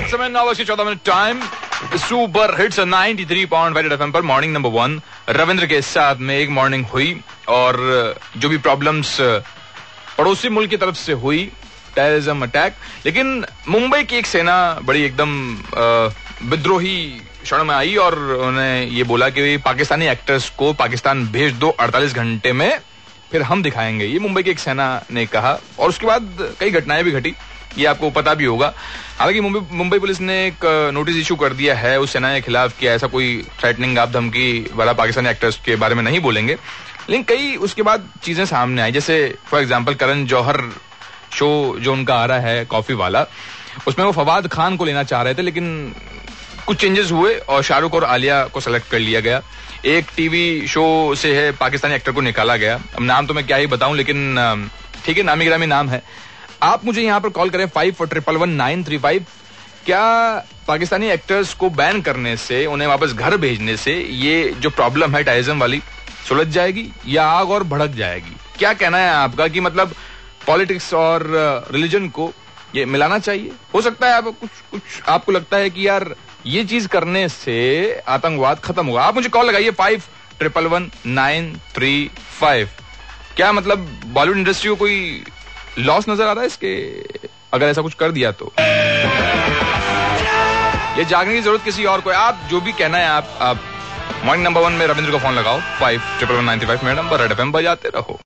समय 9:14 time super hits 93.5 FM पर morning number 1 Ravindra के साथ में एक मॉर्निंग हुई और जो भी प्रॉब्लम्स पड़ोसी मुल्क की तरफ से हुई, टेररिज्म अटैक, लेकिन मुंबई की एक सेना बड़ी एकदम विद्रोही क्षण में आई और उन्होंने ये बोला कि पाकिस्तानी एक्टर्स को पाकिस्तान भेज दो 48 घंटे में, फिर हम दिखाएंगे। ये मुंबई की एक सेना ने कहा और उसके बाद कई घटनाएं भी घटी, ये आपको पता भी होगा। हालांकि मुंबई पुलिस ने एक नोटिस इशू कर दिया है उस सेना के खिलाफ कि ऐसा कोई थ्रेटनिंग आप धमकी वाला पाकिस्तानी एक्टर्स के बारे में नहीं बोलेंगे। लेकिन कई उसके बाद चीजें सामने आई, जैसे for example Karan Johar show जो उनका आ रहा है कॉफी वाला, उसमें वो फवाद खान को लेना चाह रहे थे, लेकिन कुछ चेंजेस हुए और शाहरुख और आलिया को सेलेक्ट कर लिया गया। एक टीवी शो से है पाकिस्तानी एक्टर को निकाला गया। अब नाम तो मैं क्या ही बताऊं, लेकिन ठीक है, नामी गिरामी नाम है। आप मुझे यहाँ पर कॉल करें 5411-935। क्या पाकिस्तानी एक्टर्स को बैन करने से, उन्हें वापस घर भेजने से ये जो प्रॉब्लम है टेररिज्म वाली सुलझ जाएगी या आग और भड़क जाएगी? क्या कहना है आपका कि मतलब पॉलिटिक्स और रिलीजन को ये मिलाना चाहिए? हो सकता है आप कुछ आपको लगता है कि यार ये चीज करने से आतंकवाद खत्म होगा। आप मुझे कॉल लगाइए 5411-935। क्या मतलब बॉलीवुड इंडस्ट्री को कोई लॉस नजर आ रहा है इसके, अगर ऐसा कुछ कर दिया तो? ये जागने की जरूरत किसी और को है। आप जो भी कहना है आप मॉर्निंग नंबर 1 में रविंद्र को फोन लगाओ 5411-935 मेरा नंबर, रेड एफएम बजाते रहो।